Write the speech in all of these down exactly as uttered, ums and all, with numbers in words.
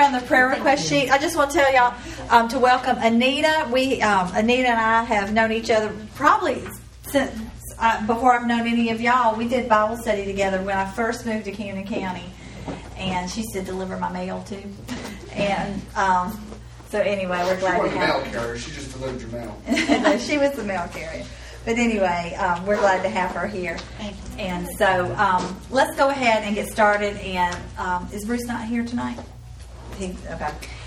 around the prayer request sheet. I just want to tell y'all um, to welcome Anita. We um, Anita and I have known each other probably since uh, before I've known any of y'all. We did Bible study together when I first moved to Camden County, and she used to deliver my mail too. And um, so anyway, we're glad she to have her. Mail carrier. She just delivered your mail. No, she was the mail carrier. But anyway, um, we're glad to have her here. And so um, let's go ahead and get started. And um, is Bruce not here tonight? He, okay.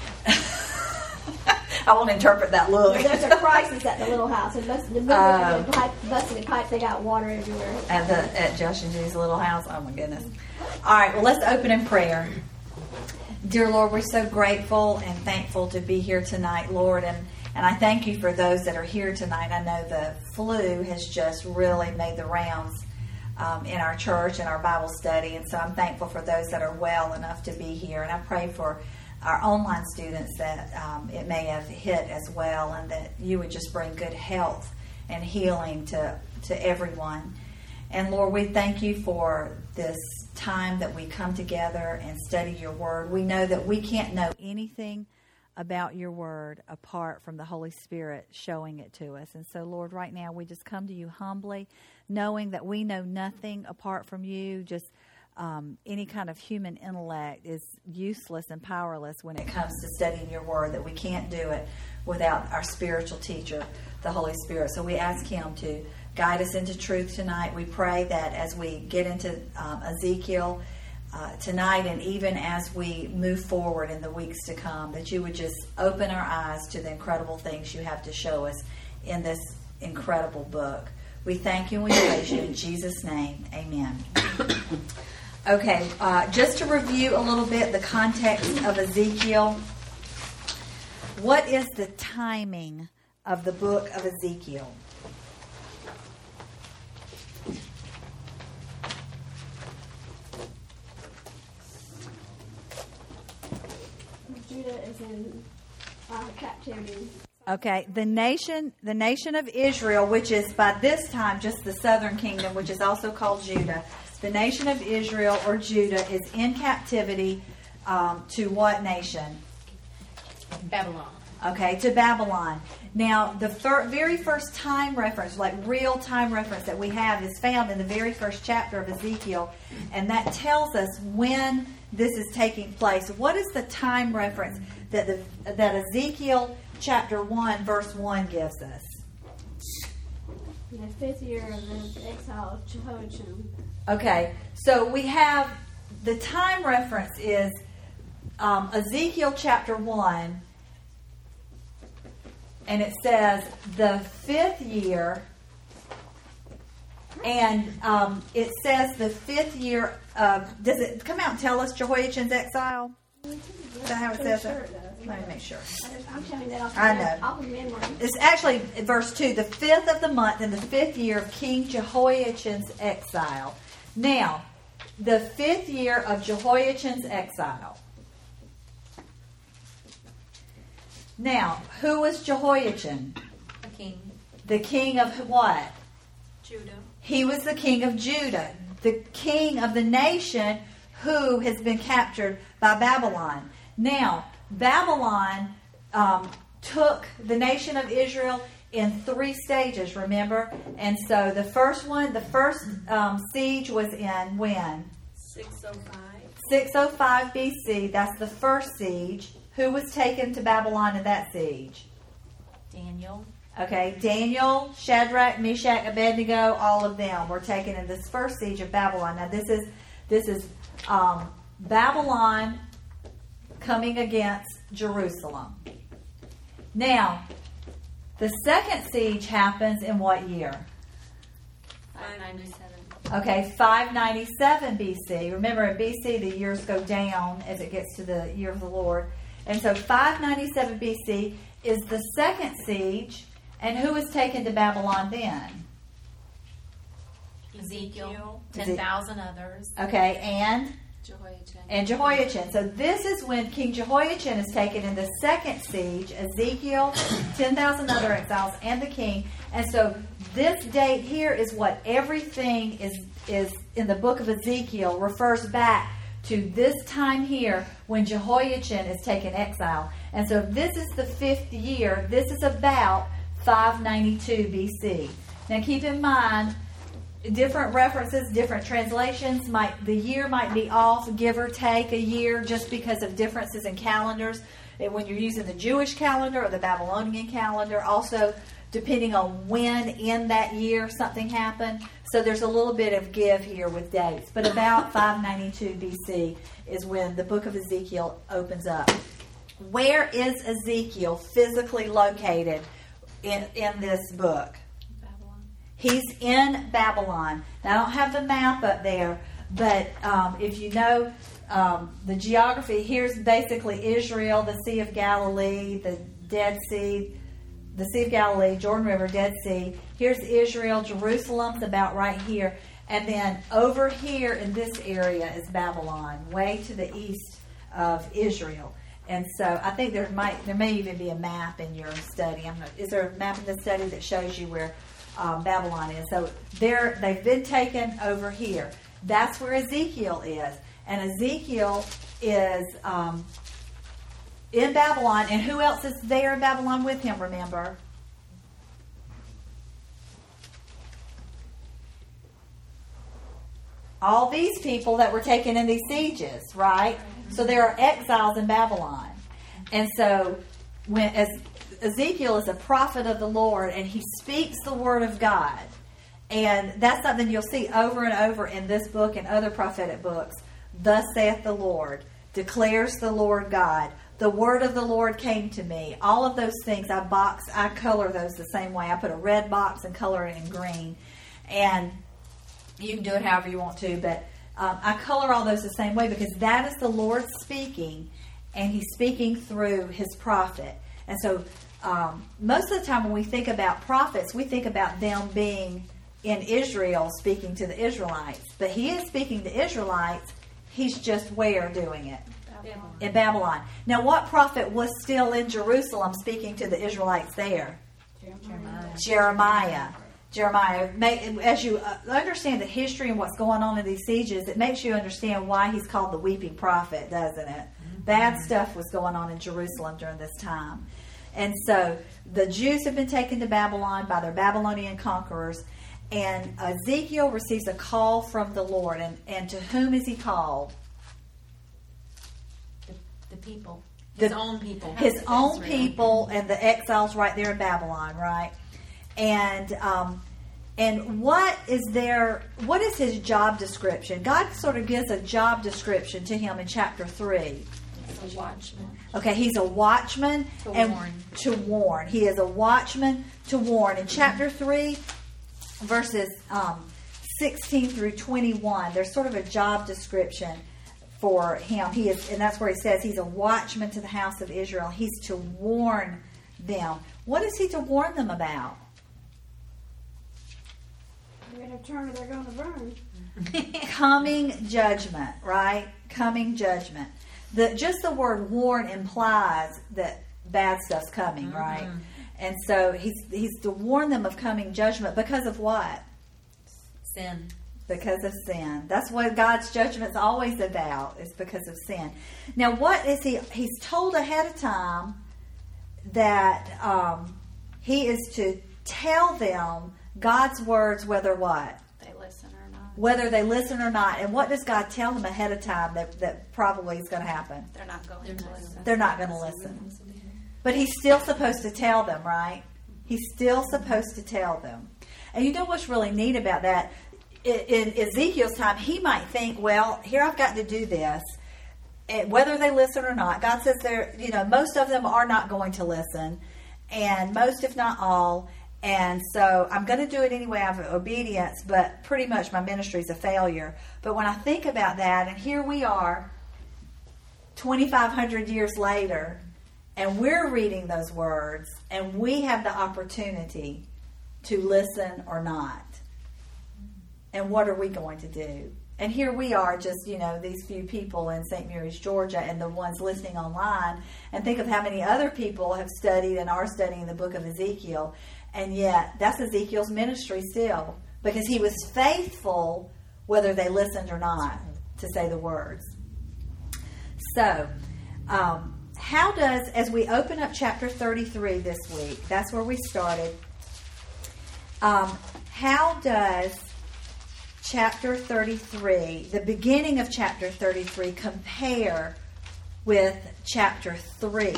I won't interpret that look. There's a crisis at the little house. And busted, the uh, the pipe, busted the pipe. They got water everywhere. At the at Josh and Judy's little house. Oh my goodness. All right. Well, let's open in prayer. Dear Lord, we're so grateful and thankful to be here tonight, Lord, and. And I thank you for those that are here tonight. I know the flu has just really made the rounds um, in our church and our Bible study. And so I'm thankful for those that are well enough to be here. And I pray for our online students that um, it may have hit as well, and that you would just bring good health and healing to, to everyone. And Lord, we thank you for this time that we come together and study your word. We know that we can't know anything about your word apart from the Holy Spirit showing it to us. And so, Lord, right now we just come to you humbly, knowing that we know nothing apart from you. Just um, any kind of human intellect is useless and powerless when it comes to studying your word, that we can't do it without our spiritual teacher, the Holy Spirit. So we ask him to guide us into truth tonight. We pray that as we get into um, Ezekiel Uh, tonight, and even as we move forward in the weeks to come, that you would just open our eyes to the incredible things you have to show us in this incredible book. We thank you and we praise you in Jesus' name. Amen. Okay, uh, just to review a little bit the context of Ezekiel. What is the timing of the book of Ezekiel? Judah is in uh, captivity. Okay, the nation, the nation of Israel, which is by this time just the southern kingdom, which is also called Judah. The nation of Israel or Judah is in captivity um, to what nation? Babylon. Okay, to Babylon. Now, the fir- very first time reference, like real time reference that we have, is found in the very first chapter of Ezekiel, and that tells us when this is taking place. What is the time reference that the, that Ezekiel chapter one, verse one gives us? In the fifth year of the exile of Jehoiakim. Okay, so we have the time reference is um, Ezekiel chapter one. And it says the fifth year, and um, it says the fifth year of, does it come out and tell us Jehoiachin's exile? Is that how it says sure it? it Let me make sure. I'm telling you that off I know. I'll remember. It's actually verse two, the fifth of the month in the fifth year of King Jehoiachin's exile. Now, the fifth year of Jehoiachin's exile. Now, who was Jehoiachin? The king. The king of what? Judah. He was the king of Judah, the king of the nation who has been captured by Babylon. Now, Babylon um, took the nation of Israel in three stages, remember? And so the first one, the first um, siege was in when? six oh five. six oh five B C. That's the first siege. Who was taken to Babylon in that siege? Daniel. Okay, Daniel, Shadrach, Meshach, Abednego, all of them were taken in this first siege of Babylon. Now this is this is um, Babylon coming against Jerusalem. Now, the second siege happens in what year? five ninety-seven. Okay, five ninety-seven B C. Remember, in B C the years go down as it gets to the year of the Lord. And so five ninety-seven B C is the second siege. And who was taken to Babylon then? Ezekiel, ten thousand others. Okay, and? Jehoiachin. And Jehoiachin. So this is when King Jehoiachin is taken in the second siege. Ezekiel, ten thousand other exiles, and the king. And so this date here is what everything is, is in the book of Ezekiel refers back to this time here when Jehoiachin is taken exile. And so this is the fifth year. This is about five ninety-two B C. Now keep in mind, different references, different translations, might the year might be off, give or take a year, just because of differences in calendars. And when you're using the Jewish calendar or the Babylonian calendar, also depending on when in that year something happened. So there's a little bit of give here with dates. But about five ninety-two B C is when the book of Ezekiel opens up. Where is Ezekiel physically located in, in this book? Babylon. He's in Babylon. Now, I don't have the map up there, but um, if you know um, the geography, here's basically Israel, the Sea of Galilee, the Dead Sea, the Sea of Galilee, Jordan River, Dead Sea. Here's Israel. Jerusalem's about right here. And then over here in this area is Babylon, way to the east of Israel. And so I think there might there may even be a map in your study. I'm not, is there a map in the study that shows you where um, Babylon is? So they're, they've been taken over here. That's where Ezekiel is. And Ezekiel is um, in Babylon. And who else is there in Babylon with him, remember? All these people that were taken in these sieges, right? So there are exiles in Babylon. And so when as Ezekiel is a prophet of the Lord and he speaks the word of God. And that's something you'll see over and over in this book and other prophetic books. Thus saith the Lord, declares the Lord God. The word of the Lord came to me. All of those things I box, I color those the same way. I put a red box and color it in green. And you can do it however you want to, but um, I color all those the same way because that is the Lord speaking, and He's speaking through His prophet. And so um, most of the time when we think about prophets, we think about them being in Israel speaking to the Israelites. But He is speaking to Israelites. He's just where doing it? Babylon. In Babylon. Now, what prophet was still in Jerusalem speaking to the Israelites there? Jeremiah. Jeremiah. Jeremiah. As you understand the history and what's going on in these sieges, it makes you understand why he's called the weeping prophet, doesn't it? Mm-hmm. Bad stuff was going on in Jerusalem during this time. And so the Jews have been taken to Babylon by their Babylonian conquerors, and Ezekiel receives a call from the Lord. And, and to whom is he called? The, the people. His The- own people. His own Israel. people and the exiles right there in Babylon, right? And um, and what is their what is his job description? God sort of gives a job description to him in chapter three. He's a watchman. Okay, he's a watchman To and warn. to warn. He is a watchman to warn. In chapter three, verses um, sixteen through twenty-one, there's sort of a job description for him. He is, and that's where he says he's a watchman to the house of Israel. He's to warn them. What is he to warn them about? They're going to turn or they're going to burn. Coming judgment, right? Coming judgment. The just the word warn implies that bad stuff's coming, Mm-hmm. right? And so he's he's to warn them of coming judgment because of what? Sin. Because of sin. That's what God's judgment's always about, is because of sin. Now, what is he? He's told ahead of time that um, he is to tell them God's words, whether what? They listen or not. Whether they listen or not. And what does God tell them ahead of time that, that probably is going to happen? They're not going to listen. They're not going to listen. But he's still supposed to tell them, right? He's still supposed to tell them. And you know what's really neat about that? In, in Ezekiel's time, he might think, well, here I've got to do this. And whether they listen or not, God says they're, you know, most of them are not going to listen. And most, if not all. And so I'm going to do it anyway out of obedience, but pretty much my ministry is a failure. But when I think about that, and here we are, twenty-five hundred years later, and we're reading those words, and we have the opportunity to listen or not. And what are we going to do? And here we are, just, you know, these few people in Saint Mary's, Georgia, and the ones listening online. And think of how many other people have studied and are studying the book of Ezekiel. And yet, that's Ezekiel's ministry still. Because he was faithful whether they listened or not to say the words. So, um, how does, as we open up chapter thirty-three this week, that's where we started, um, how does chapter thirty-three, the beginning of chapter thirty-three, compare with chapter three?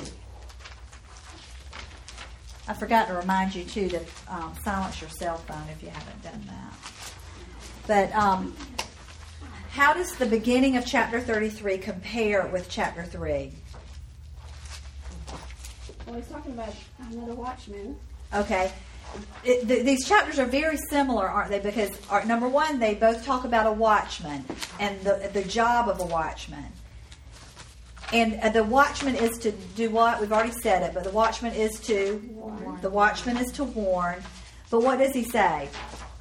I forgot to remind you, too, to um, silence your cell phone if you haven't done that. But um, how does the beginning of chapter thirty-three compare with chapter three? Well, he's talking about another watchman. Okay. It, th- these chapters are very similar, aren't they? Because, uh, number one, they both talk about a watchman and the, the job of a watchman. And uh, the watchman is to do what? We've already said it, but the watchman is to Warn. The watchman is to warn. But what does he say?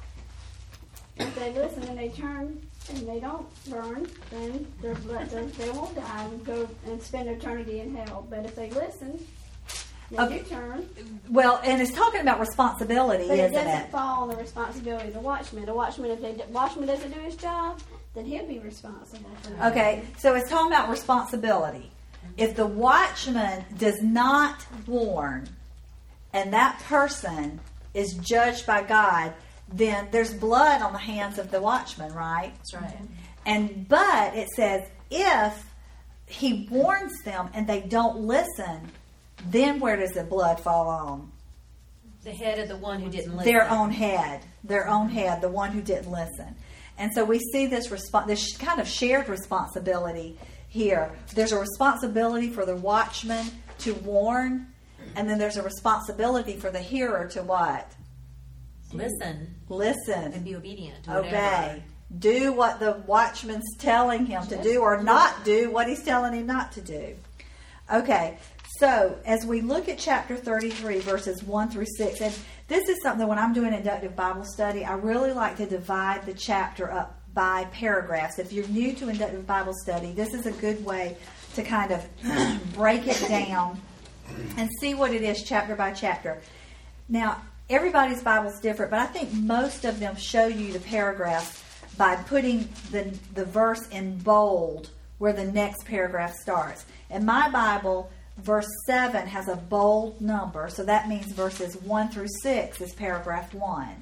If they listen and they turn and they don't burn, then they're, they're, they won't die and go and spend eternity in hell. But if they listen, they Okay. do turn. Well, and it's talking about responsibility, But it isn't doesn't it? fall on the responsibility of the watchman. The watchman, if the watchman doesn't do his job, then he'll be responsible for that. Okay, so it's talking about responsibility. If the watchman does not warn, and that person is judged by God, then there's blood on the hands of the watchman, right? That's right. And but it says if he warns them and they don't listen, then where does the blood fall on? The head of the one who didn't listen. Their own head, their own head, the one who didn't listen. And so we see this resp- this kind of shared responsibility here. There's a responsibility for the watchman to warn, and then there's a responsibility for the hearer to what? Listen Listen, and be obedient to whatever. obey, do what the watchman's telling him to do, or not do what he's telling him not to do. Okay, so as we look at chapter thirty-three, verses one through six, and this is something when I'm doing inductive Bible study, I really like to divide the chapter up by paragraphs. If you're new to inductive Bible study, this is a good way to kind of break it down and see what it is chapter by chapter. Now, everybody's Bible's different, but I think most of them show you the paragraphs by putting the, the verse in bold where the next paragraph starts. In my Bible, verse seven has a bold number, so that means verses one through six is paragraph one.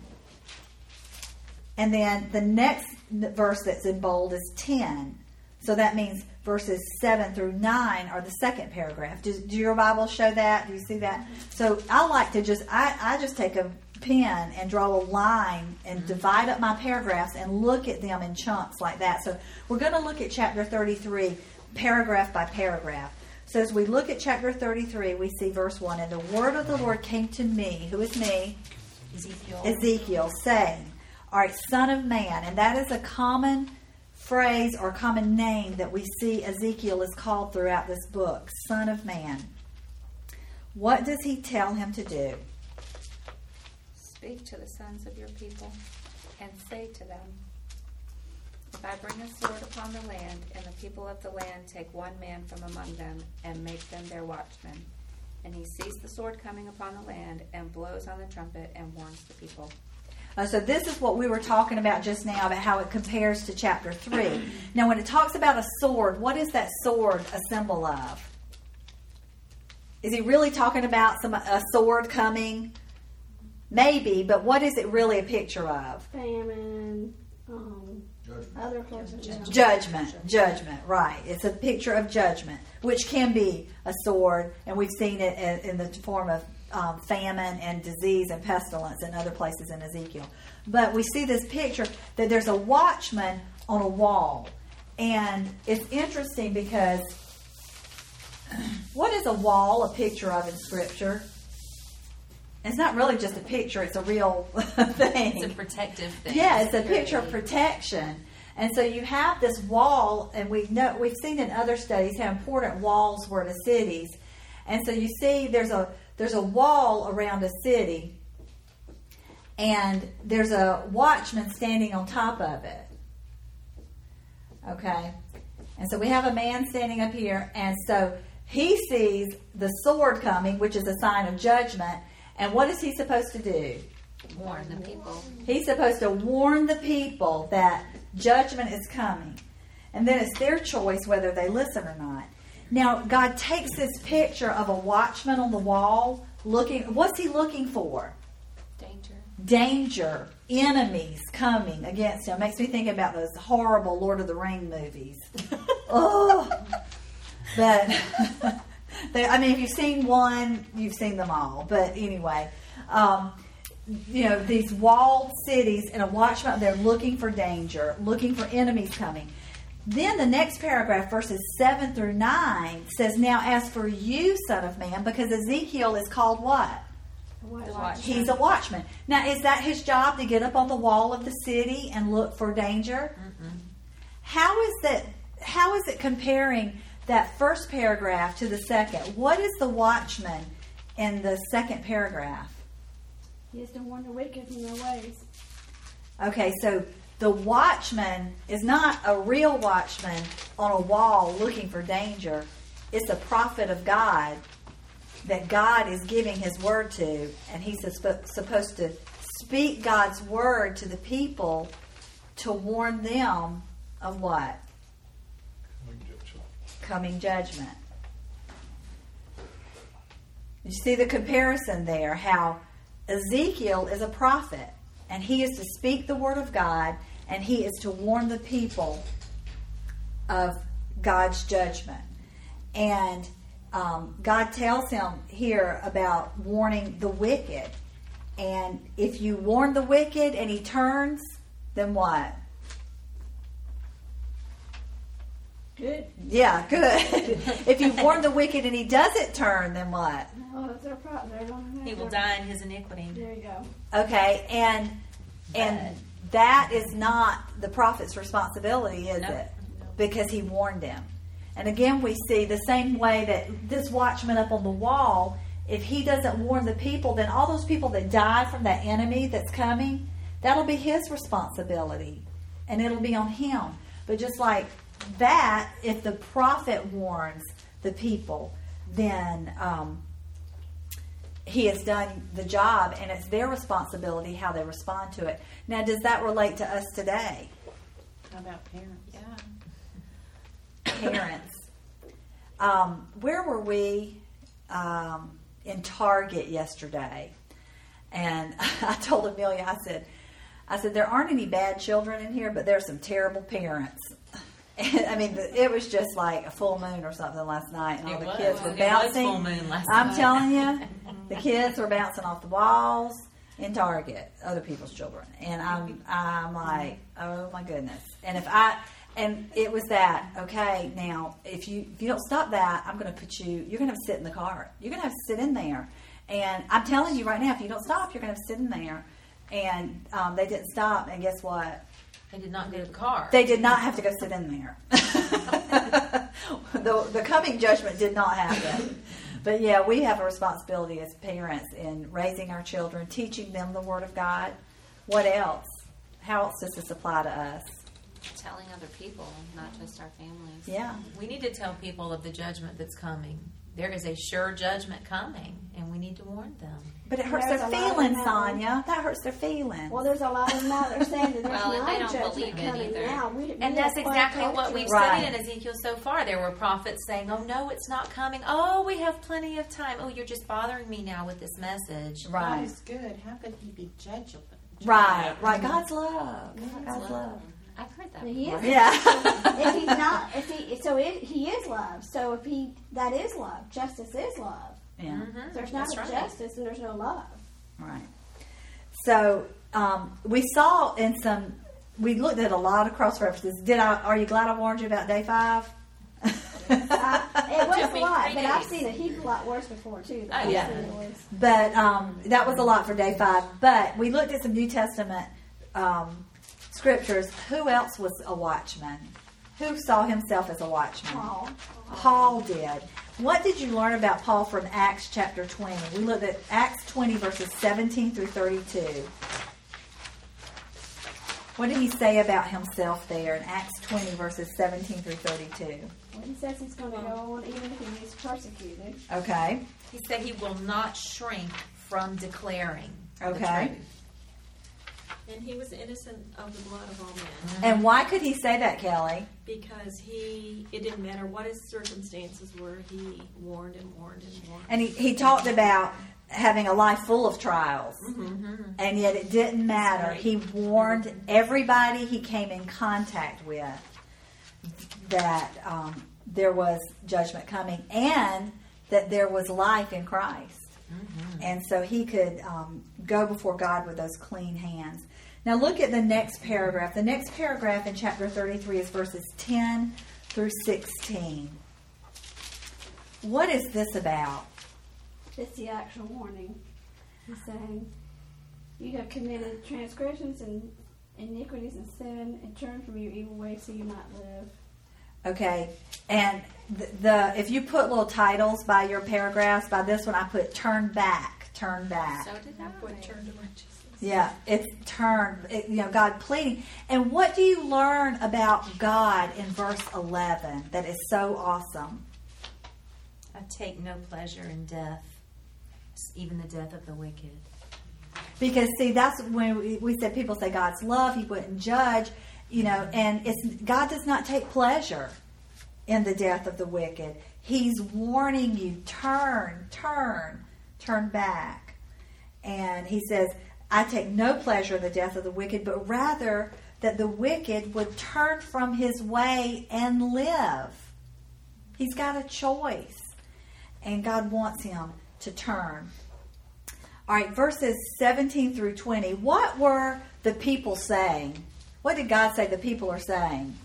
And then the next verse that's in bold is ten. So that means verses seven through nine are the second paragraph. Do, do your Bible show that? Do you see that? So I like to just, I, I just take a pen and draw a line and divide up my paragraphs and look at them in chunks like that. So we're going to look at chapter thirty-three paragraph by paragraph. So as we look at chapter thirty-three, we see verse one, and the word of the Lord came to me, who is me? Ezekiel. Ezekiel, saying, all right, son of man, and that is a common phrase or common name that we see Ezekiel is called throughout this book, son of man. What does he tell him to do? Speak to the sons of your people, and say to them, if I bring a sword upon the land, and the people of the land take one man from among them, and make them their watchmen, and he sees the sword coming upon the land, and blows on the trumpet, and warns the people. Uh, so this is what we were talking about just now, about how it compares to chapter three. Now, when it talks about a sword, what is that sword a symbol of? Is he really talking about some a sword coming? Maybe, but what is it really a picture of? Famine, um, Judgment. other places. Yeah. Judgment. Judgment, right. It's a picture of judgment, which can be a sword, and we've seen it in, in the form of um, famine and disease and pestilence in other places in Ezekiel. But we see this picture that there's a watchman on a wall. And it's interesting because what is a wall a picture of in Scripture? It's not really just a picture, it's a real thing. It's a protective thing. Yeah, it's a picture of Security. protection. And so you have this wall, and we know we've seen in other studies how important walls were to cities. And so you see there's a there's a wall around a city, and there's a watchman standing on top of it. Okay? And so we have a man standing up here, and so he sees the sword coming, which is a sign of judgment. And what is he supposed to do? Warn the people. He's supposed to warn the people that judgment is coming. And then it's their choice whether they listen or not. Now, God takes this picture of a watchman on the wall looking. What's he looking for? Danger. Danger, enemies coming against him. Makes me think about those horrible Lord of the Ring movies. Oh, but they, I mean, if you've seen one, you've seen them all. But anyway, um, you know, these walled cities and a watchman, they're looking for danger, looking for enemies coming. Then the next paragraph, verses seven through nine, says, "Now as for you, son of man," because Ezekiel is called what? What? The watchman. He's a watchman. Now, is that his job to get up on the wall of the city and look for danger? Mm-mm. How is that? How is it comparing that first paragraph to the second? What is the watchman in the second paragraph? He is to warn the wicked from their ways. Okay, so the watchman is not a real watchman on a wall looking for danger. It's a prophet of God that God is giving his word to, and he's supposed to speak God's word to the people to warn them of what? Coming judgment. You see the comparison there, how Ezekiel is a prophet, and he is to speak the word of God, and he is to warn the people of God's judgment. And um, God tells him here about warning the wicked. And if you warn the wicked and he turns, then what? Good. Yeah, good. If you warn the wicked and he doesn't turn, then what? Oh, that's their problem. They're going to He will die in his iniquity. There you go. Okay, and and Bad. that is not the prophet's responsibility, is Nope. it? Because he warned them. And again, we see the same way that this watchman up on the wall, if he doesn't warn the people, then all those people that die from that enemy that's coming, that'll be his responsibility. And it'll be on him. But just like that, if the prophet warns the people, then um, he has done the job, and it's their responsibility how they respond to it. Now, does that relate to us today? How about parents? Yeah. Parents. Um, where were we um, in Target yesterday? And I told Amelia, I said, I said, there aren't any bad children in here, but there are some terrible parents. And, I mean, it was just like a full moon or something last night, and all It the was. kids were It was bouncing. full moon last I'm night. telling you, the kids were bouncing off the walls in Target, other people's children, and I'm I'm like, oh my goodness. And if I and it was that, okay, now if you if you don't stop that, I'm going to put you. You're going to have to sit in the car. You're going to have to sit in there. And I'm telling you right now, if you don't stop, you're going to have to sit in there. And um, they didn't stop, and guess what? They did not go to the car. They did not have to go sit in there. the, the coming judgment did not happen. But yeah, we have a responsibility as parents in raising our children, teaching them the Word of God. What else? How else does this apply to us? Telling other people, not just our families. Yeah. We need to tell people of the judgment that's coming. There is a sure judgment coming, and we need to warn them. But it hurts There's their a lot of feelings, them. Sonia. That hurts their feelings. Well, there's a lot of them out there saying that there's Well, and they not don't judgment believe it coming either. now. We, we And that's have plain exactly what culture. we've Right. studied in Ezekiel so far. There were prophets saying, oh, no, it's not coming. Oh, we have plenty of time. Oh, you're just bothering me now with this message. God right. is good. How could he be judgeable? Right. Right. God's love. God's God's love. love. I've heard that. He before. is. Yeah. If he's not, if he, so it, he is love. So if he, that is love. Justice is love. Yeah. Mhm. If there's not That's a right. justice, and there's no love. Right. So um, we saw in some, we looked at a lot of cross references. Did I? Are you glad I warned you about day five? Uh, it was Took a me lot, three but I've days. seen a heap a lot worse before too. Oh, yeah. It was. But um, that was a lot for day five. But we looked at some New Testament um, scriptures. Who else was a watchman? Who saw himself as a watchman? Paul. Paul did. What did you learn about Paul from Acts chapter twenty? We looked at Acts twenty verses seventeen through thirty-two. What did he say about himself there in Acts twenty verses seventeen through thirty-two? Well, he says he's going to go on even if he is persecuted. Okay. He said he will not shrink from declaring the Okay. truth. And he was innocent of the blood of all men. And why could he say that, Kelly? Because he, it didn't matter what his circumstances were, he warned and warned and warned. And he, he talked about having a life full of trials. Mm-hmm. And yet it didn't matter. He warned everybody he came in contact with that um, there was judgment coming and that there was life in Christ. Mm-hmm. And so he could um, go before God with those clean hands. Now look at the next paragraph. The next paragraph in chapter thirty-three is verses ten through sixteen. What is this about? It's the actual warning. He's saying, you have committed transgressions and iniquities and sin, and turn from your evil ways so you might live. Okay, and the, the if you put little titles by your paragraphs, by this one I put turn back, turn back. So did I. Put turn to righteousness. Yeah, it's turn, it, you know, God pleading. And what do you learn about God in verse eleven that is so awesome? I take no pleasure in death, even the death of the wicked. Because, see, that's when we, we said people say God's love, he wouldn't judge, you know, and it's God does not take pleasure in the death of the wicked. He's warning you, turn, turn, turn back. And he says, I take no pleasure in the death of the wicked, but rather that the wicked would turn from his way and live. He's got a choice. And God wants him to turn. All right, verses seventeen through twenty. What were the people saying? What did God say the people are saying?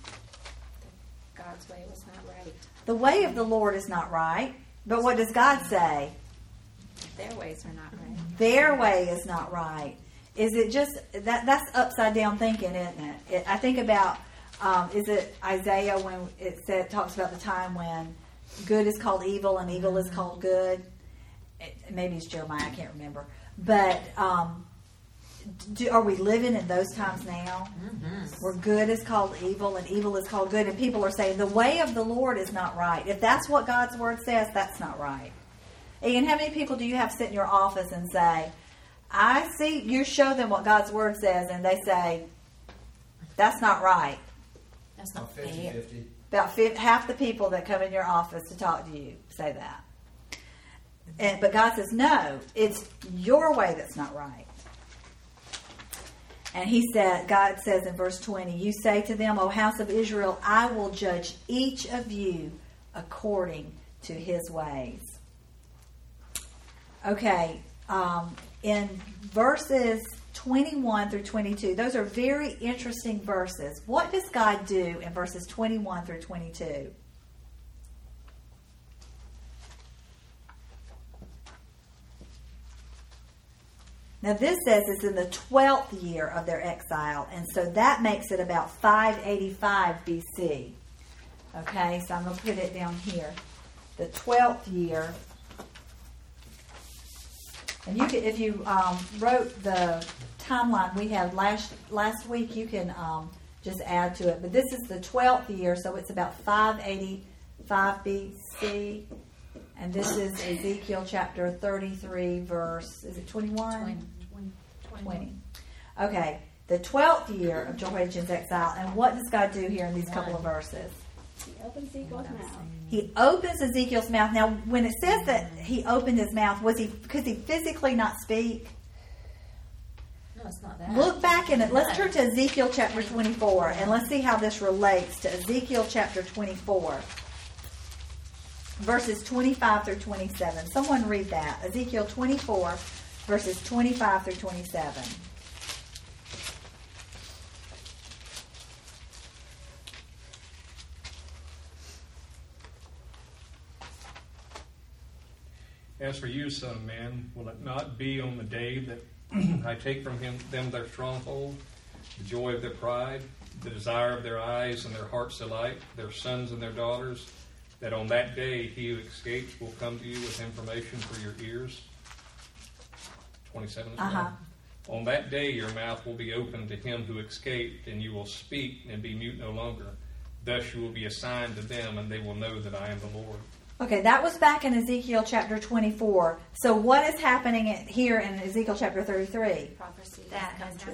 God's way was not right. The way of the Lord is not right. But what does God say? Their ways are not right. Their way is not right. Is it just, that? that's upside down thinking, isn't it? it I think about, um, is it Isaiah when it said, talks about the time when good is called evil and evil is called good? It, maybe it's Jeremiah, I can't remember. But um, do, are we living in those times now? Mm-hmm. Where good is called evil and evil is called good, and people are saying the way of the Lord is not right. If that's what God's word says, that's not right. Ian, how many people do you have sit in your office and say, I see, you show them what God's word says, and they say, that's not right? That's not fifty fair. fifty. About fifty, half the people that come in your office to talk to you say that. And, but God says, no, it's your way that's not right. And he said, God says in verse twenty, you say to them, O house of Israel, I will judge each of you according to his ways. Okay, um, in verses twenty-one through twenty-two, those are very interesting verses. What does God do in verses twenty-one through twenty-two? Now this says it's in the twelfth year of their exile, and so that makes it about five eighty-five B C. Okay, so I'm going to put it down here. The twelfth year. And you can, if you um, wrote the timeline we had last last week, you can um, just add to it. But this is the twelfth year, so it's about five eighty-five B C. And this is Ezekiel chapter thirty-three, verse, is it twenty-one? twenty. twenty. Okay, the twelfth year of Jehoiachin's exile. And what does God do here in these couple of verses? He opens Ezekiel's mouth. He opens Ezekiel's mouth. Now, when it says that he opened his mouth, was he could he physically not speak? No, it's not that. Look back in it. Let's turn to Ezekiel chapter twenty-four, and let's see how this relates to Ezekiel chapter twenty-four. Verses twenty-five through twenty-seven. Someone read that. Ezekiel twenty-four, verses twenty-five through twenty-seven. As for you, son of man, will it not be on the day that I take from him them their stronghold, the joy of their pride, the desire of their eyes and their heart's delight, their sons and their daughters, that on that day he who escapes will come to you with information for your ears? twenty-seven as well. Uh-huh. On that day your mouth will be open to him who escaped, and you will speak and be mute no longer. Thus you will be a sign to them, and they will know that I am the Lord. Okay, that was back in Ezekiel chapter twenty-four. So what is happening at, here in Ezekiel chapter thirty-three? Prophecy That has has come true. happened.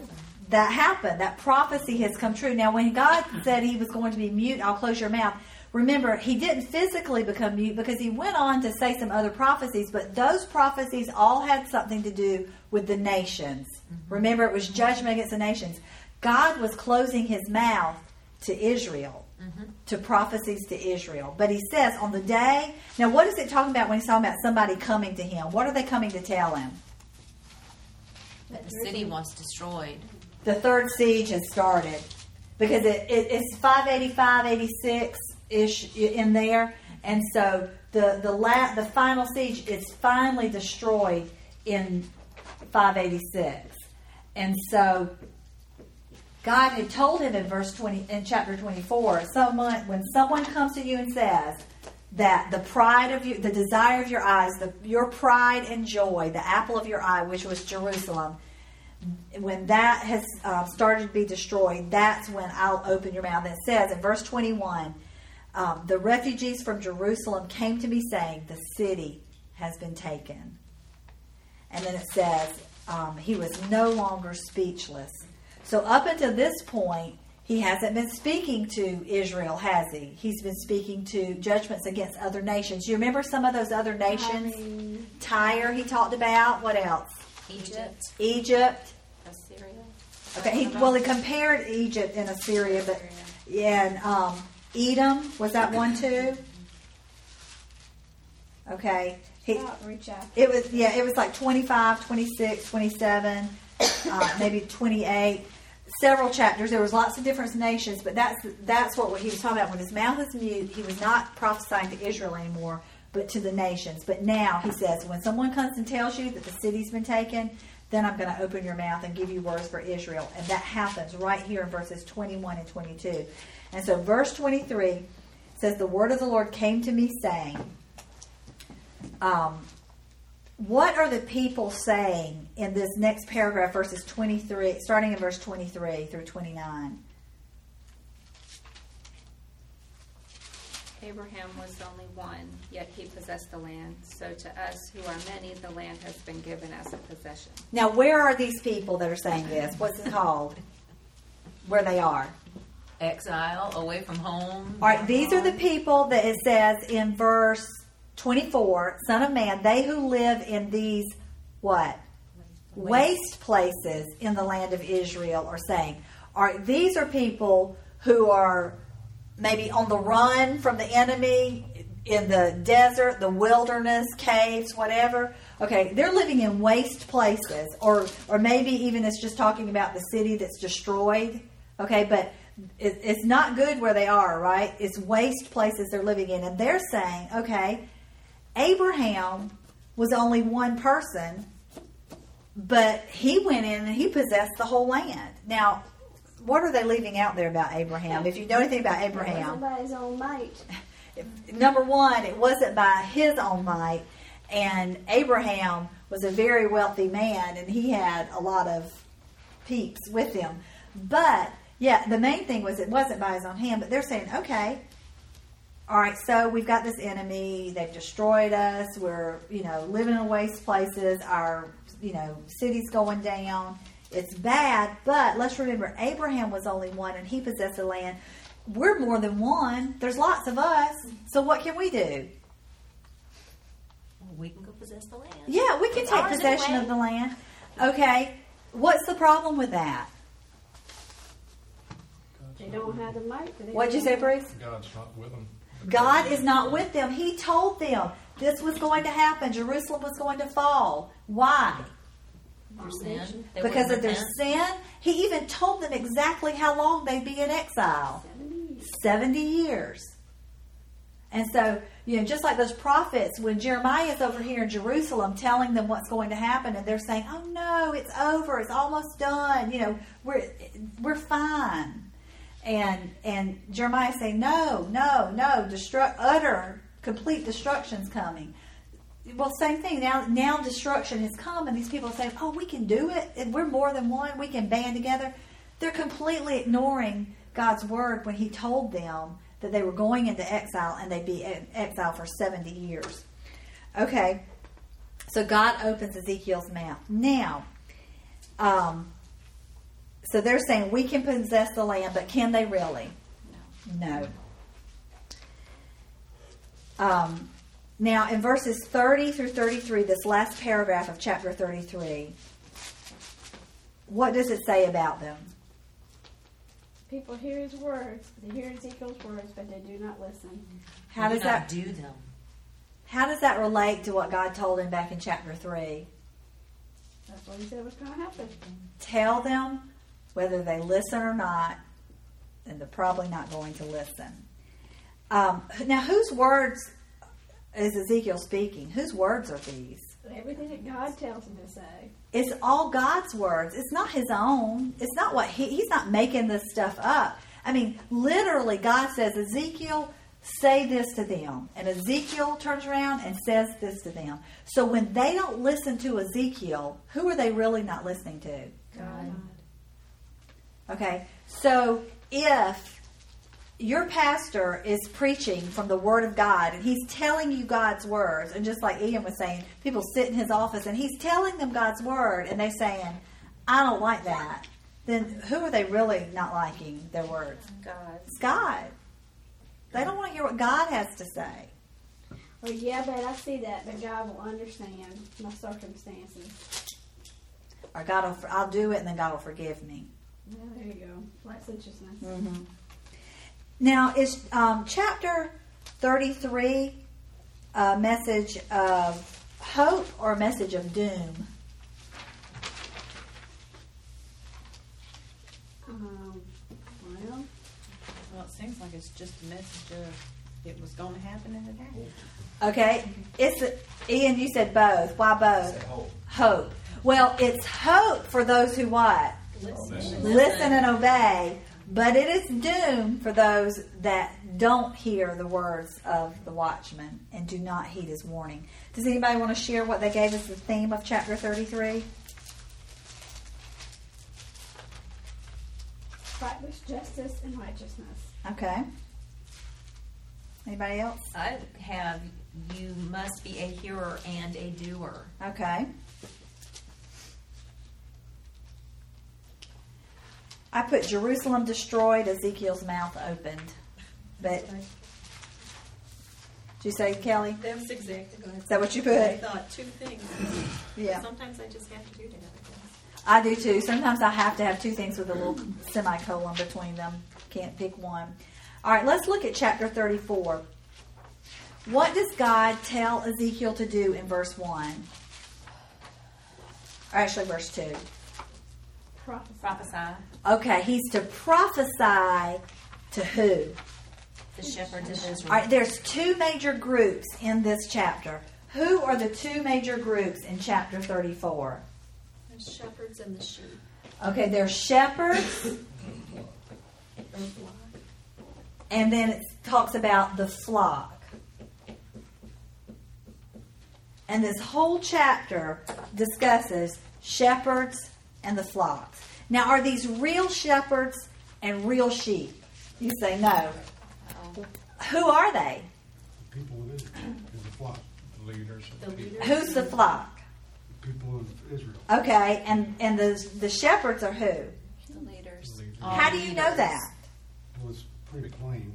that happened. That prophecy has come true. Now, when God said he was going to be mute, I'll close your mouth. Remember, he didn't physically become mute because he went on to say some other prophecies, but those prophecies all had something to do with the nations. Mm-hmm. Remember, it was judgment against the nations. God was closing his mouth to Israel, mm-hmm. to prophecies to Israel. But he says on the day, now what is it talking about when he's talking about somebody coming to him? What are they coming to tell him? That the city was destroyed. The third siege has started because it, it, it's five eighty-five, eighty-six-ish in there. And so the the la- the final siege is finally destroyed in five eighty-six. And so God had told him in verse twenty, in chapter twenty-four, someone when someone comes to you and says that the pride of you, the desire of your eyes, the, your pride and joy, the apple of your eye, which was Jerusalem, when that has uh, started to be destroyed, that's when I'll open your mouth. And it says in verse twenty-one, um, the refugees from Jerusalem came to me saying, the city has been taken. And then it says, um, he was no longer speechless. So up until this point, he hasn't been speaking to Israel, has he? He's been speaking to judgments against other nations. You remember some of those other nations? Um, Tyre he talked about. What else? Egypt. Egypt. Assyria. Okay, he, well, he compared Egypt and Assyria, but and um, Edom, was that one too? Okay. He, outreach out. it was, yeah, it was like twenty-five, twenty-six, twenty-seven, uh, maybe twenty-eight. Several chapters. There was lots of different nations, but that's that's what he was talking about. When his mouth is mute, he was not prophesying to Israel anymore, but to the nations. But now he says, when someone comes and tells you that the city's been taken, then I'm going to open your mouth and give you words for Israel. And that happens right here in verses twenty-one and twenty-two. And so verse twenty-three says, the word of the Lord came to me saying, um, what are the people saying in this next paragraph, verses twenty-three, starting in verse twenty-three through twenty-nine? Abraham was only one, yet he possessed the land. So to us who are many, the land has been given as a possession. Now, where are these people that are saying this? What's it called? Where they are? Exile, away from home. All right, these are the people that it says in verse twenty-four, Son of man, they who live in these, what? Waste places in the land of Israel are saying. All right, these are people who are maybe on the run from the enemy, in the desert, the wilderness, caves, whatever. Okay, they're living in waste places, or or maybe even it's just talking about the city that's destroyed. Okay, but it, it's not good where they are, right? It's waste places they're living in, and they're saying, okay, Abraham was only one person, but he went in and he possessed the whole land. Now, what are they leaving out there about Abraham? If you know anything about Abraham, by his own might. Number one, it wasn't by his own might, and Abraham was a very wealthy man, and he had a lot of peeps with him. But yeah, the main thing was it wasn't by his own hand. But they're saying, okay, all right, so we've got this enemy. They've destroyed us. We're, you know, living in waste places. Our, you know, city's going down. It's bad, but let's remember, Abraham was only one, and he possessed the land. We're more than one. There's lots of us. So what can we do? Well, we can go possess the land. Yeah, we can It's take ours possession anyway. of the land. Okay, what's the problem with that? They don't have the might. They What'd you say, Bruce? God's not with them. God is not with them. He told them this was going to happen. Jerusalem was going to fall. Why? Their sin. They Because wouldn't of their repent. sin. He even told them exactly how long they'd be in exile. seventy years. And so, you know, just like those prophets, when Jeremiah is over here in Jerusalem telling them what's going to happen, and they're saying, oh no, it's over, it's almost done, you know, we're we're fine. And and Jeremiah saying, no, no, no, destruct, utter, complete destruction's coming. Well, same thing. Now, now destruction has come, and these people are saying, oh, we can do it, and we're more than one, we can band together. They're completely ignoring God's word when he told them that they were going into exile, and they'd be in exile for seventy years. Okay, so God opens Ezekiel's mouth. Now, um, So they're saying we can possess the land, but can they really? No. Um, now, in verses thirty through thirty-three, this last paragraph of chapter thirty-three, what does it say about them? People hear his words. They hear Ezekiel's words, but they do not listen. How does do not that do them? How does that relate to what God told him back in chapter three? That's what he said was going to happen. Tell them whether they listen or not, and they're probably not going to listen. Um, now, whose words is Ezekiel speaking? Whose words are these? Everything that God tells him to say. It's all God's words. It's not his own. It's not what he, he's not making this stuff up. I mean, literally, God says, Ezekiel, say this to them. And Ezekiel turns around and says this to them. So when they don't listen to Ezekiel, who are they really not listening to? God. Okay, so if your pastor is preaching from the Word of God and he's telling you God's words, and just like Ian was saying, people sit in his office and he's telling them God's Word and they're saying, I don't like that, then who are they really not liking their words? God. It's God. They don't want to hear what God has to say. Well, yeah, but I see that, but God will understand my circumstances. Or God will, I'll do it and then God will forgive me. Well, there you go. Licentiousness. Mm-hmm. Now, is um, chapter thirty-three a message of hope or a message of doom? Um, well, Well, it seems like it's just a message of it was going to happen and it happened. Okay, it's Ian. You said both. Why both? Hope. Hope. Well, it's hope for those who what? Listen. Listen and obey. But it is doom for those that don't hear the words of the watchman and do not heed his warning. Does anybody want to share what they gave us the theme of chapter thirty-three? fight with justice and righteousness. Okay. Anybody else? I have, you must be a hearer and a doer. Okay. I put Jerusalem destroyed, Ezekiel's mouth opened. But, did you say, Kelly? That was exactly what I Is that what you put? I thought two things. Yeah. Sometimes I just have to do that. I guess. I do too. Sometimes I have to have two things with a little semicolon between them. Can't pick one. All right, let's look at chapter thirty-four. What does God tell Ezekiel to do in verse one? Or actually, verse two. Prophesy. Prophesy. Okay, he's to prophesy to who? The shepherds of Israel. All right, there's two major groups in this chapter. Who are the two major groups in chapter thirty-four? The shepherds and the sheep. Okay, there's shepherds, and then it talks about the flock. And this whole chapter discusses shepherds and the flocks. Now, are these real shepherds and real sheep? You say no. Who are they? People of Israel is the flock. Leaders. The leaders. Who's the flock? People of Israel. Okay, and, and the, the shepherds are who? The leaders. Leaders. How do you know that? It was pretty plain.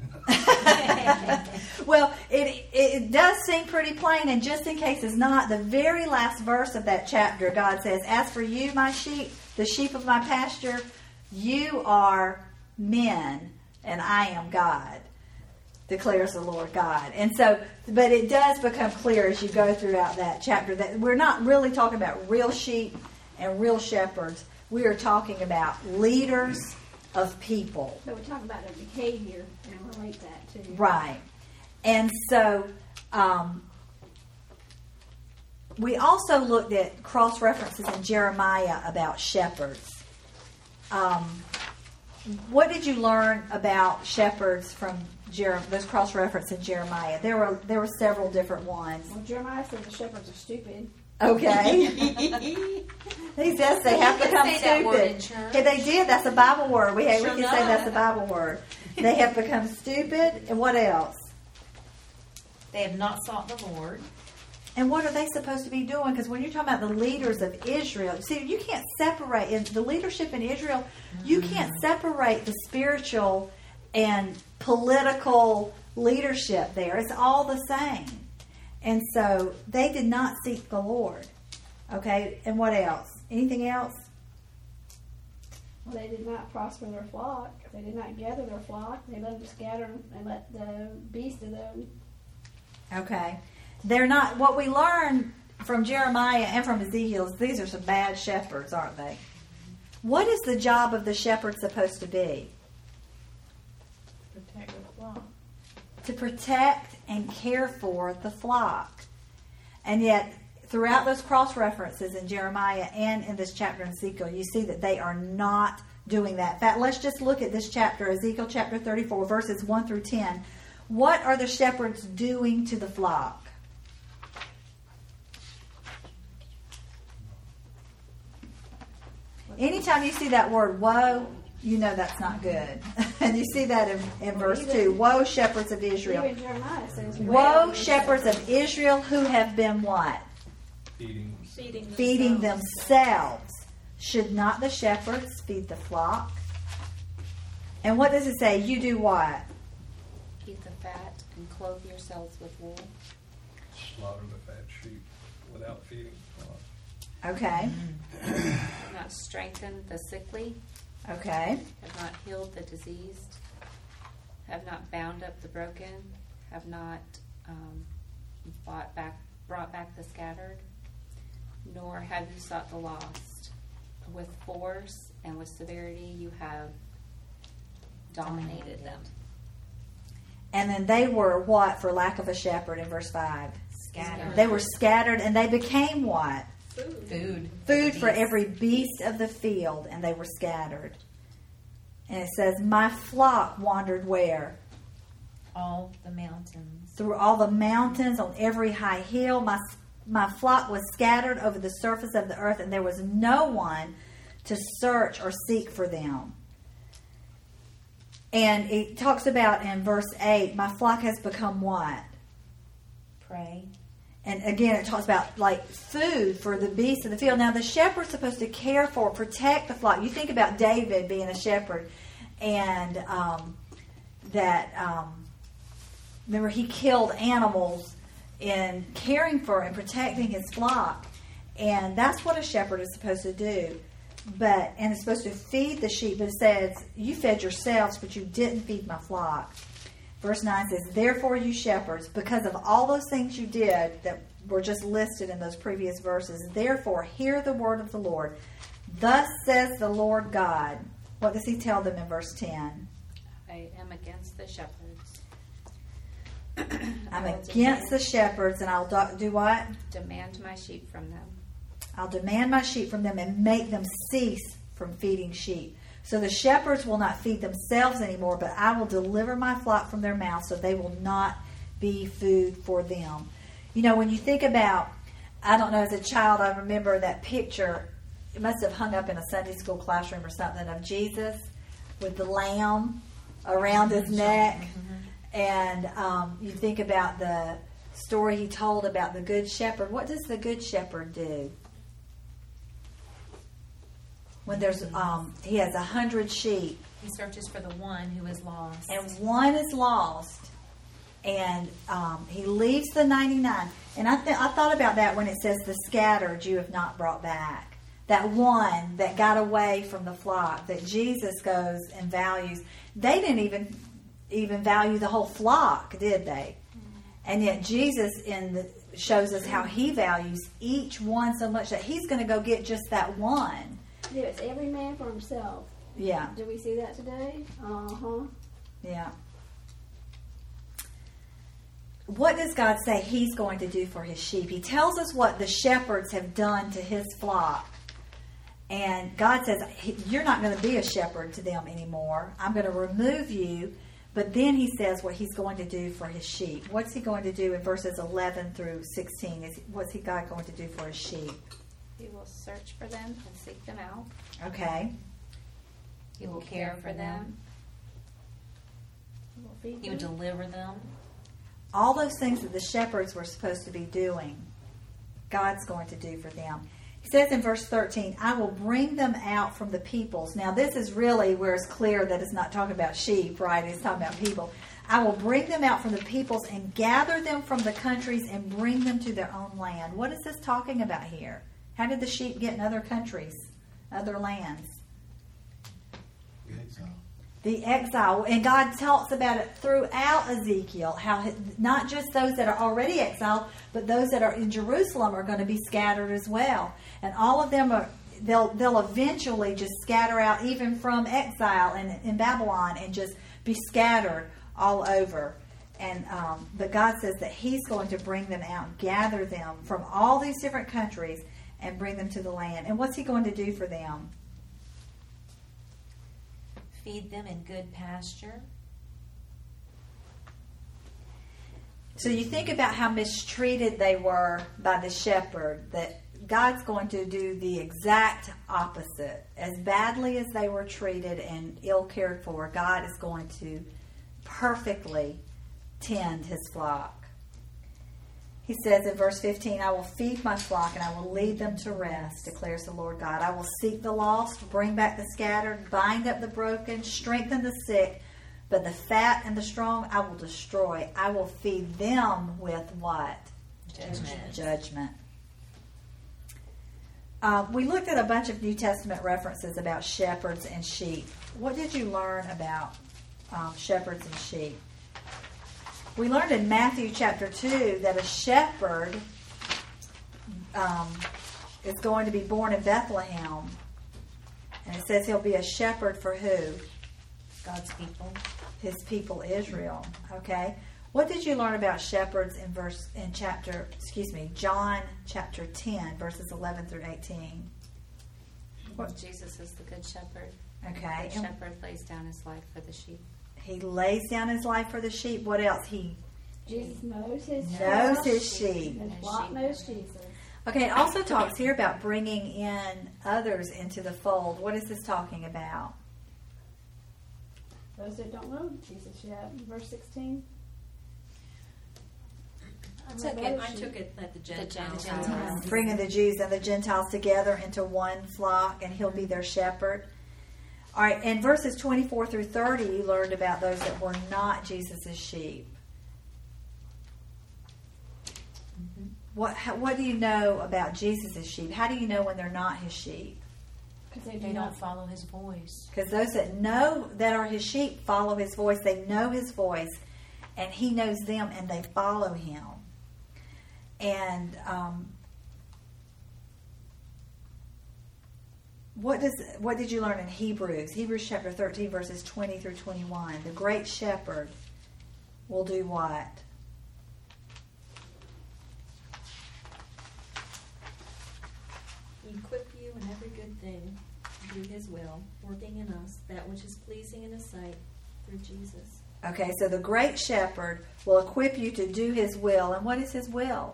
Well, it it does seem pretty plain, and just in case it's not, the very last verse of that chapter, God says, "As for you, my sheep, the sheep of my pasture, you are men, and I am God, declares the Lord God." And so, but it does become clear as you go throughout that chapter that we're not really talking about real sheep and real shepherds. We are talking about leaders of people. So we're talking about their behavior and relate that to. Right. And so um, we also looked at cross references in Jeremiah about shepherds. Um, what did you learn about shepherds from Jer- those cross references in Jeremiah? There were there were several different ones. Well, Jeremiah says the shepherds are stupid. Okay. He says they have You can become say that word in stupid. church. Yeah, they did. That's a Bible word. We, Sure we can say enough. that's a Bible word. They have become stupid. And what else? They have not sought the Lord. And what are they supposed to be doing? Because when you're talking about the leaders of Israel, see, you can't separate in the leadership in Israel. You can't separate the spiritual and political leadership there. It's all the same. And so they did not seek the Lord. Okay, and what else? Anything else? Well, they did not prosper their flock. They did not gather their flock. They let them scatter and let the beasts of them. Okay. They're not, what we learn from Jeremiah and from Ezekiel is these are some bad shepherds, aren't they? What is the job of the shepherd supposed to be? Protect the flock. To protect and care for the flock. And yet, throughout those cross references in Jeremiah and in this chapter in Ezekiel, you see that they are not doing that. In fact, let's just look at this chapter, Ezekiel chapter thirty-four, verses one through ten. What are the shepherds doing to the flock? Anytime you see that word woe, you know that's not good. And you see that in, in verse two. Woe, shepherds of Israel. Even Jeremiah says, Woe, shepherds of Israel who have been what? Feeding. Feeding themselves. Feeding themselves. Should not the shepherds feed the flock? And what does it say? You do what? Eat the fat and clothe yourselves with wool. Slaughter the fat sheep without feeding the flock. Okay. Have not strengthened the sickly. Okay. Have not healed the diseased. Have not bound up the broken. Have not um, bought back, brought back the scattered. Nor have you sought the lost. With force and with severity you have dominated them. And then they were what for lack of a shepherd in verse five? Scattered. They were scattered and they became what? Food. Food. Food for Beasts. every beast of the field, and they were scattered. And it says, my flock wandered where? All the mountains. Through all the mountains, on every high hill. My my flock was scattered over the surface of the earth, and there was no one to search or seek for them. And it talks about in verse eight, my flock has become what? Prey. And again, it talks about like food for the beasts of the field. Now, the shepherd's supposed to care for, protect the flock. You think about David being a shepherd, and um, that um, remember he killed animals in caring for and protecting his flock, and that's what a shepherd is supposed to do. But and it's supposed to feed the sheep. But it says, "You fed yourselves, but you didn't feed my flock." Verse nine says, "Therefore, you shepherds, because of all those things you did that were just listed in those previous verses, therefore, hear the word of the Lord. Thus says the Lord God." What does he tell them in verse ten? I am against the shepherds. I'm I will against the demand- shepherds, and I'll do, do what? Demand my sheep from them. I'll demand my sheep from them and make them cease from feeding sheep. So the shepherds will not feed themselves anymore, but I will deliver my flock from their mouth, so they will not be food for them. You know, when you think about, I don't know, as a child, I remember that picture. It must have hung up in a Sunday school classroom or something of Jesus with the lamb around his neck. And um, you think about the story he told about the good shepherd. What does the good shepherd do? When there's, um, he has a hundred sheep, He searches for the one who is lost. and one is lost, and um, he leaves the ninety-nine. And I th- I thought about that when it says, "The scattered you have not brought back." That one that got away from the flock, that Jesus goes and values. They didn't even even value the whole flock, did they? And yet Jesus in the, shows us how he values each one so much that he's going to go get just that one. Yeah, it's every man for himself. Yeah, Do we see that today? Uh-huh. yeah. What does God say he's going to do for his sheep? He tells us what the shepherds have done to his flock. And God says, you're not going to be a shepherd to them anymore. I'm going to remove you. But then he says what he's going to do for his sheep. What's he going to do in verses eleven through sixteen? Is What's he God going to do for his sheep? He will search for them and seek them out. Okay. He will care for them. We'll feed He would them. deliver them. All those things that the shepherds were supposed to be doing. God's going to do for them. He says in verse thirteen, I will bring them out from the peoples. Now this is really where it's clear that it's not talking about sheep, right? It's talking about people. I will bring them out from the peoples and gather them from the countries and bring them to their own land. What is this talking about here? How did the sheep get in other countries, other lands? The exile. The exile. And God talks about it throughout Ezekiel, how not just those that are already exiled, but those that are in Jerusalem are going to be scattered as well. And all of them are, they'll, they'll eventually just scatter out even from exile in, in Babylon and just be scattered all over. And um, but God says that He's going to bring them out, gather them from all these different countries and bring them to the land. And what's He going to do for them? Feed them in good pasture. So you think about how mistreated they were by the shepherd, that God's going to do the exact opposite. As badly as they were treated and ill cared for, God is going to perfectly tend His flock. He says in verse fifteen, I will feed my flock and I will lead them to rest, declares the Lord God. I will seek the lost, bring back the scattered, bind up the broken, strengthen the sick, but the fat and the strong I will destroy. I will feed them with what? Judgment. Judgment. Uh, we looked at a bunch of New Testament references about shepherds and sheep. What did you learn about um, shepherds and sheep? We learned in Matthew chapter two that a shepherd um, is going to be born in Bethlehem. And it says he'll be a shepherd for who? God's people. His people Israel. Okay? What did you learn about shepherds in verse in chapter, excuse me, John chapter ten, verses eleven through eighteen? What? Jesus is the good shepherd. Okay. The shepherd lays down his life for the sheep. He lays down his life for the sheep. What else? He Jesus knows his knows flock. his sheep. His flock knows Jesus. Okay, it also talks here about bringing in others into the fold. What is this talking about? Those that don't know Jesus yet. Verse sixteen. I took it. I took it that the Gentiles. Gentiles. Bringing the Jews and the Gentiles together into one flock, and he'll be their shepherd. All right, in verses twenty-four through thirty, you learned about those that were not Jesus' sheep. Mm-hmm. What how, what do you know about Jesus' sheep? How do you know when they're not His sheep? Because they, They do don't not follow His voice. Because those that know that are His sheep follow His voice. They know His voice, and He knows them, and they follow Him. And um, what does what did you learn in Hebrews? Hebrews chapter thirteen, verses twenty through twenty-one. The great shepherd will do what? Equip you in every good thing to do His will, working in us that which is pleasing in His sight through Jesus. Okay, so the great shepherd will equip you to do His will. And what is His will?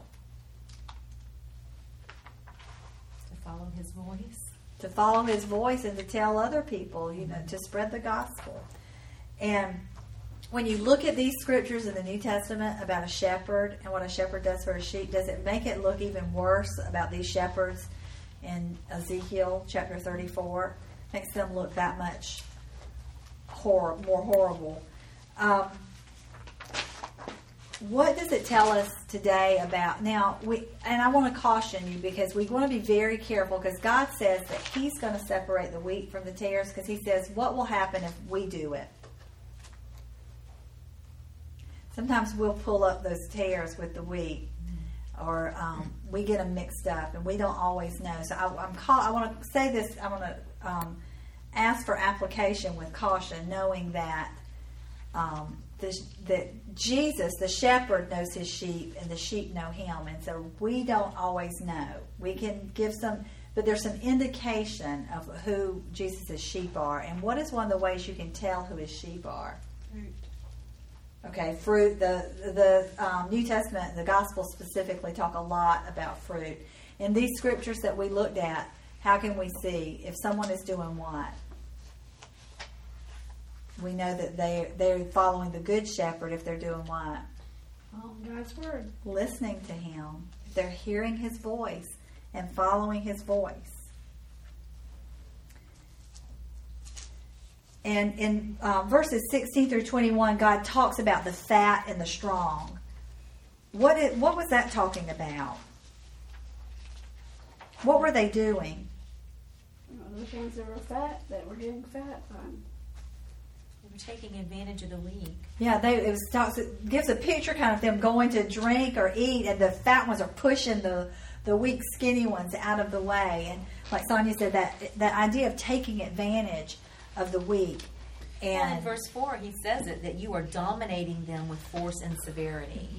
To follow His voice. To follow His voice and to tell other people, you know, to spread the gospel. And when you look at these scriptures in the New Testament about a shepherd and what a shepherd does for a sheep, does it make it look even worse about these shepherds in Ezekiel chapter thirty-four? Makes them look that much hor- more horrible. Um, what does it tell us today about now? We and I want to caution you because we want to be very careful because God says that He's going to separate the wheat from the tares because He says what will happen if we do it. Sometimes we'll pull up those tares with the wheat, or um, we get them mixed up, and we don't always know. So I, I'm call, I want to say this. I want to um, ask for application with caution, knowing that um, the, that Jesus, the shepherd, knows His sheep, and the sheep know Him, and so we don't always know. We can give some, but there's some indication of who Jesus' sheep are, and what is one of the ways you can tell who His sheep are? Fruit. Okay, fruit. The the um, New Testament, the Gospel specifically talk a lot about fruit. In these scriptures that we looked at, how can we see if someone is doing what? We know that they they're following the Good Shepherd if they're doing what? follow God's word. Listening to Him. If they're hearing his voice and following his voice. And in uh, verses sixteen through twenty-one, God talks about the fat and the strong. What it, what was that talking about? What were they doing? You know, those ones that were fat, that were getting fat. Um, They were taking advantage of the weak. Yeah, they it was talks, it gives a picture kind of them going to drink or eat, and the fat ones are pushing the the weak, skinny ones out of the way. And like Sonia said, that that idea of taking advantage of the weak. And And in verse four, he says it, that you are dominating them with force and severity.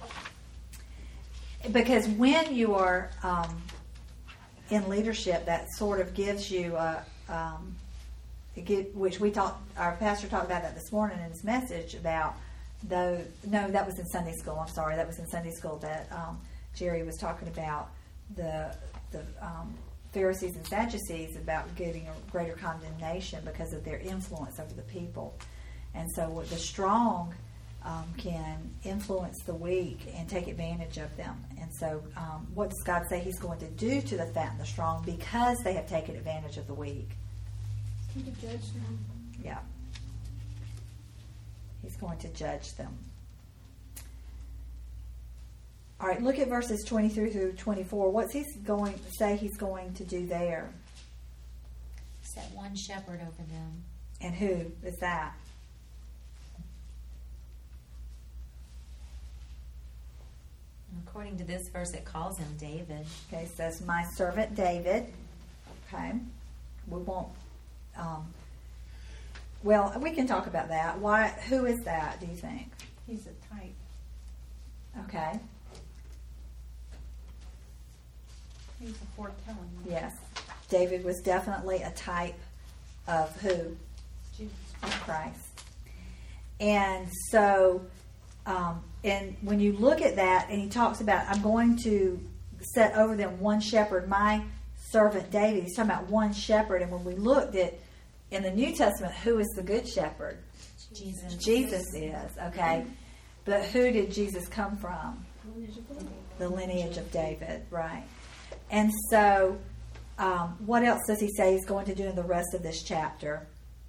because when you are um, in leadership, that sort of gives you a, um, it give, which we talked, our pastor talked about that this morning in his message about the, no, that was in Sunday school, I'm sorry, that was in Sunday school that um, Jerry was talking about the, the um, Pharisees and Sadducees about getting a greater condemnation because of their influence over the people. And so the strong um, can influence the weak and take advantage of them. And so um, what does God say he's going to do to the fat and the strong because they have taken advantage of the weak? He could judge them. Yeah. He's going to judge them. All right, look at verses twenty-three through twenty-four. What's he going to say he's going to do there? Set one shepherd over them. And who is that? And according to this verse, it calls him David. Okay, it says, my servant David. Okay. We won't, um, well, we can talk about that. Why? Who is that, do you think? He's a type. Okay. He's a foretelling. Yes. David was definitely a type of who? Jesus. Of Christ. And so, um, and when you look at that, and he talks about, I'm going to set over them one shepherd, my servant David. He's talking about one shepherd. And when we looked at, in the New Testament, who is the good shepherd? Jesus. Jesus is, okay. But who did Jesus come from? Lineage of David. The lineage of David, right. And so, um, what else does he say he's going to do in the rest of this chapter?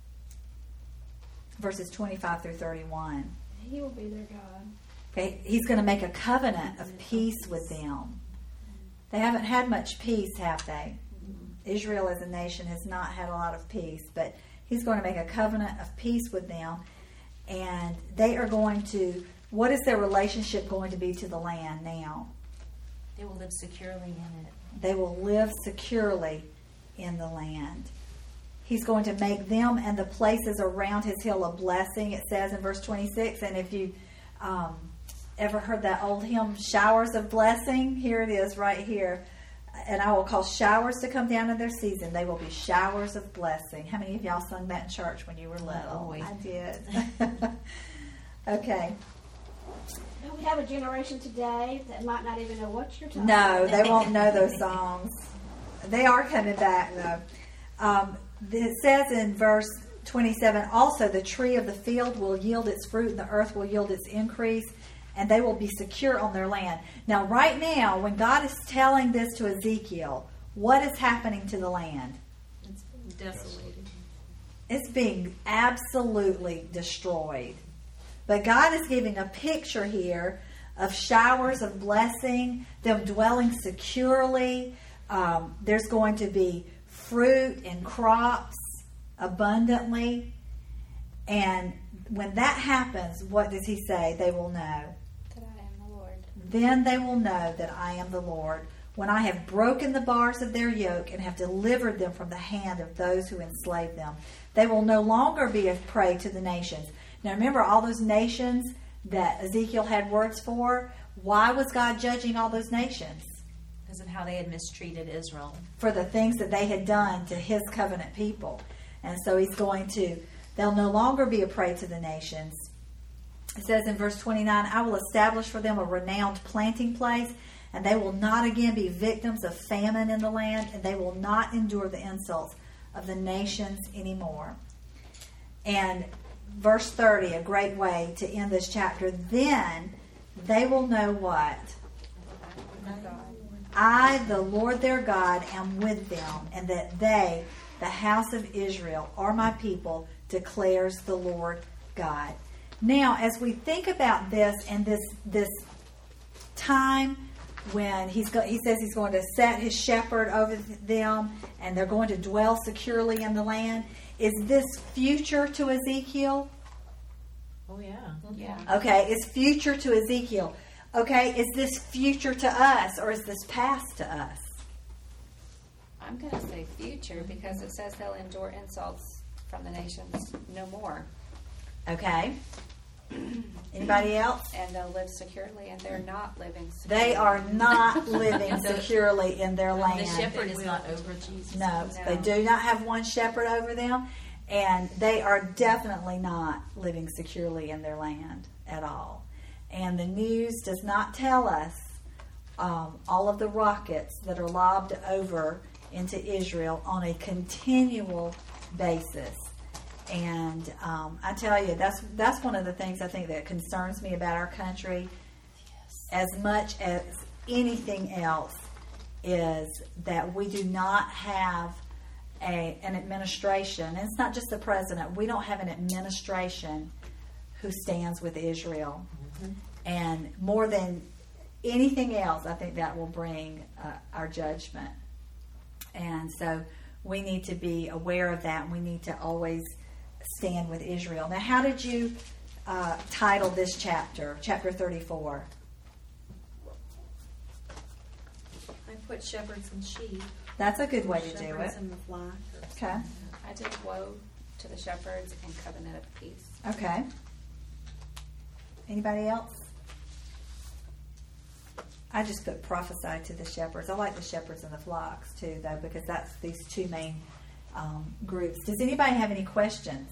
Verses twenty-five through thirty-one. He will be their God. Okay, he's going to make a covenant of peace with them. They haven't had much peace, have they? Israel as a nation has not had a lot of peace, but he's going to make a covenant of peace with them, and they are going to, what is their relationship going to be to the land now? They will live securely in it. They will live securely in the land. He's going to make them and the places around his hill a blessing, it says in verse twenty-six. And if you um, ever heard that old hymn, Showers of Blessing, here it is right here. And I will cause showers to come down in their season. They will be showers of blessing. How many of y'all sung that in church when you were little? Always. I did. Okay. And we have a generation today that might not even know what you're talking No, about. they won't know those songs. They are coming back, though. Um, it says in verse twenty-seven, also the tree of the field will yield its fruit, and the earth will yield its increase, and they will be secure on their land. Now, right now, when God is telling this to Ezekiel, what is happening to the land? It's desolated. It's being absolutely destroyed. But God is giving a picture here of showers of blessing, them dwelling securely. Um, there's going to be fruit and crops abundantly. And when that happens, what does he say? They will know. That I am the Lord. Then they will know that I am the Lord, when I have broken the bars of their yoke and have delivered them from the hand of those who enslave them. They will no longer be a prey to the nations. Now remember, all those nations that Ezekiel had words for, why was God judging all those nations? Because of how they had mistreated Israel. For the things that they had done to his covenant people. And so he's going to, they'll no longer be a prey to the nations. It says in verse twenty-nine, I will establish for them a renowned planting place, and they will not again be victims of famine in the land, and they will not endure the insults of the nations anymore. And verse thirty, a great way to end this chapter, then they will know what? I, the Lord their God, am with them, and that they, the house of Israel, are my people, declares the Lord God. Now, as we think about this and this this time when he's go, he says he's going to set his shepherd over them, and they're going to dwell securely in the land, is this future to Ezekiel? Oh, yeah. Yeah. Okay, it's future to Ezekiel. Okay, is this future to us, or is this past to us? I'm going to say future because it says they'll endure insults from the nations no more. Okay. Anybody else? And they'll live securely, and they're not living securely. They are not living securely in their land. The shepherd is not over Jesus. No, No. they do not have one shepherd over them, and they are definitely not living securely in their land at all. And the news does not tell us um, all of the rockets that are lobbed over into Israel on a continual basis. And um, I tell you, that's that's one of the things I think that concerns me about our country as much as anything else, is that we do not have a, an administration, and it's not just the president, we don't have an administration who stands with Israel. Mm-hmm. And more than anything else, I think that will bring uh, our judgment. And so we need to be aware of that, and we need to always stand with Israel. Now, how did you uh, title this chapter, chapter thirty-four? I put shepherds and sheep. That's a good way to do it. Shepherds and the flock. Okay. I did woe to the shepherds and covenant of peace. Okay. Anybody else? I just put prophesy to the shepherds. I like the shepherds and the flocks too, though, because that's these two main um, groups. Does anybody have any questions?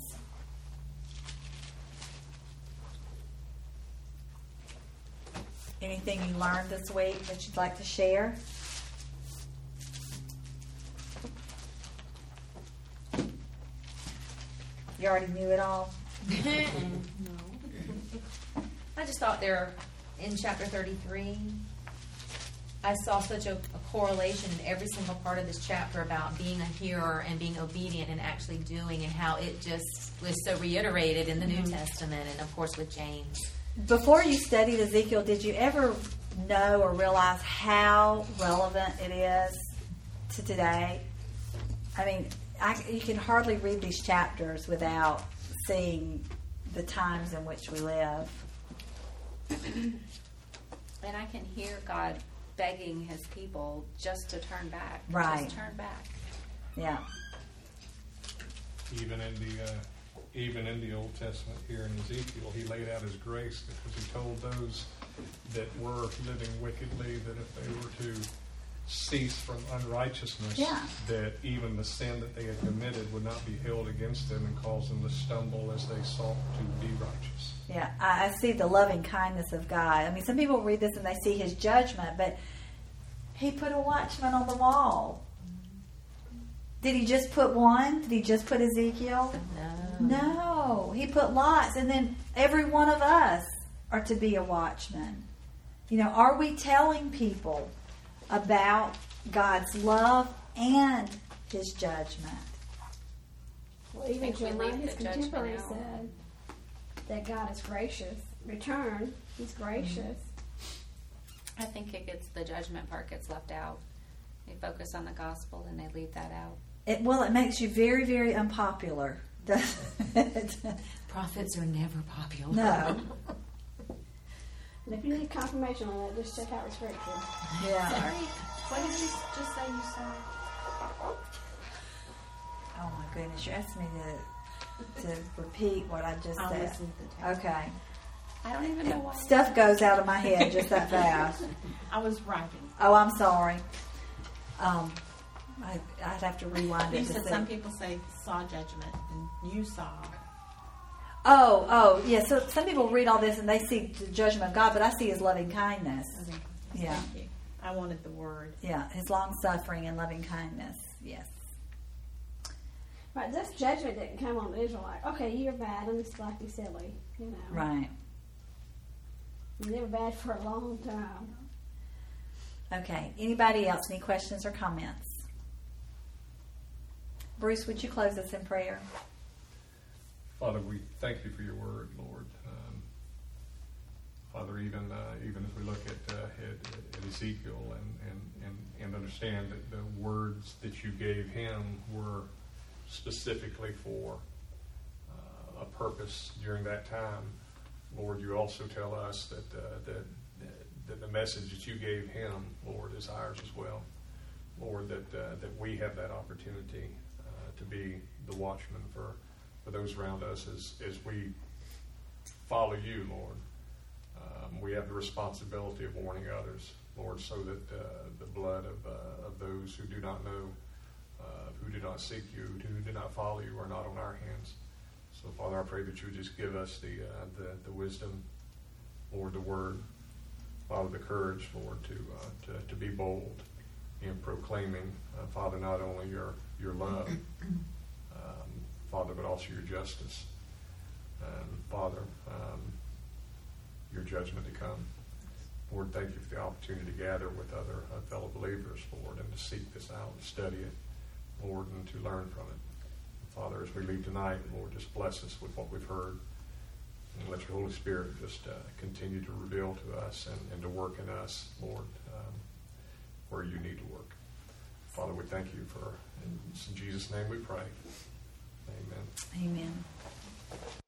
Anything you learned this week that you'd like to share? You already knew it all? I just thought there in chapter thirty-three, I saw such a, a correlation in every single part of this chapter about being a hearer and being obedient and actually doing, and how it just was so reiterated in the New Testament and, of course, with James. Before you studied Ezekiel, did you ever know or realize how relevant it is to today? I mean, I, you can hardly read these chapters without seeing the times in which we live. And I can hear God begging his people just to turn back. Right. Just turn back. Yeah. Even in the uh, even in the Old Testament here in Ezekiel, he laid out his grace because he told those that were living wickedly that if they were to cease from unrighteousness, Yeah. that even the sin that they had committed would not be held against them and cause them to stumble as they sought to be righteous. Yeah, I, I see the loving kindness of God. I mean, some people read this and they see his judgment, but he put a watchman on the wall. Did he just put one? Did he just put Ezekiel? No. No. He put lots, and then every one of us are to be a watchman. You know, are we telling people about God's love and his judgment? Well, even I think we Jeremiah, leave his the judgment contemporary, out. said that God is gracious. Return, he's gracious. I think it gets the judgment part gets left out. They focus on the gospel and they leave that out. It, well, it makes you very, very unpopular, doesn't it? Prophets are never popular. No. And if you need confirmation on that, just check out the scripture. Yeah. Sorry, what did you s- just say you saw? Oh my goodness, you asked me to to repeat what I just I'll said. listen to the tape. Okay. I don't even know why. Stuff goes out of my head just that fast. I was writing. Oh, I'm sorry. Um, I, I'd have to rewind You it to said see. some people say saw judgment, and you saw. Oh, oh, yeah. So some people read all this and they see the judgment of God, but I see his loving kindness. Okay. Yeah. Thank you. I wanted the word. Yeah, his long suffering and loving kindness. Yes. Right, this judgment didn't come on the Israelite. Okay, you're bad. I'm just like you silly, you know. Right. And they were bad for a long time. Okay. Anybody else? Any questions or comments? Bruce, would you close us in prayer? Father, we thank you for your word, Lord. Um, Father, even uh, even as we look at, uh, at, at Ezekiel and, and, and, and understand that the words that you gave him were specifically for uh, a purpose during that time, Lord, you also tell us that, uh, that, that the message that you gave him, Lord, is ours as well. Lord, that, uh, that we have that opportunity uh, to be the watchman for for those around us as, as we follow you, Lord. Um, we have the responsibility of warning others, Lord, so that uh, the blood of, uh, of those who do not know, uh, who do not seek you, who do not follow you, are not on our hands. So, Father, I pray that you would just give us the, uh, the, the wisdom, Lord, the word, Father, the courage, Lord, to, uh, to, to be bold in proclaiming, uh, Father, not only your, your love, um, Father, but also your justice. Um, Father, um, your judgment to come. Lord, thank you for the opportunity to gather with other uh, fellow believers, Lord, and to seek this out and study it, Lord, and to learn from it. Father, as we leave tonight, Lord, just bless us with what we've heard. And let your Holy Spirit just uh, continue to reveal to us and, and to work in us, Lord, um, where you need to work. Father, we thank you for, in Jesus' name we pray. Amen. Amen.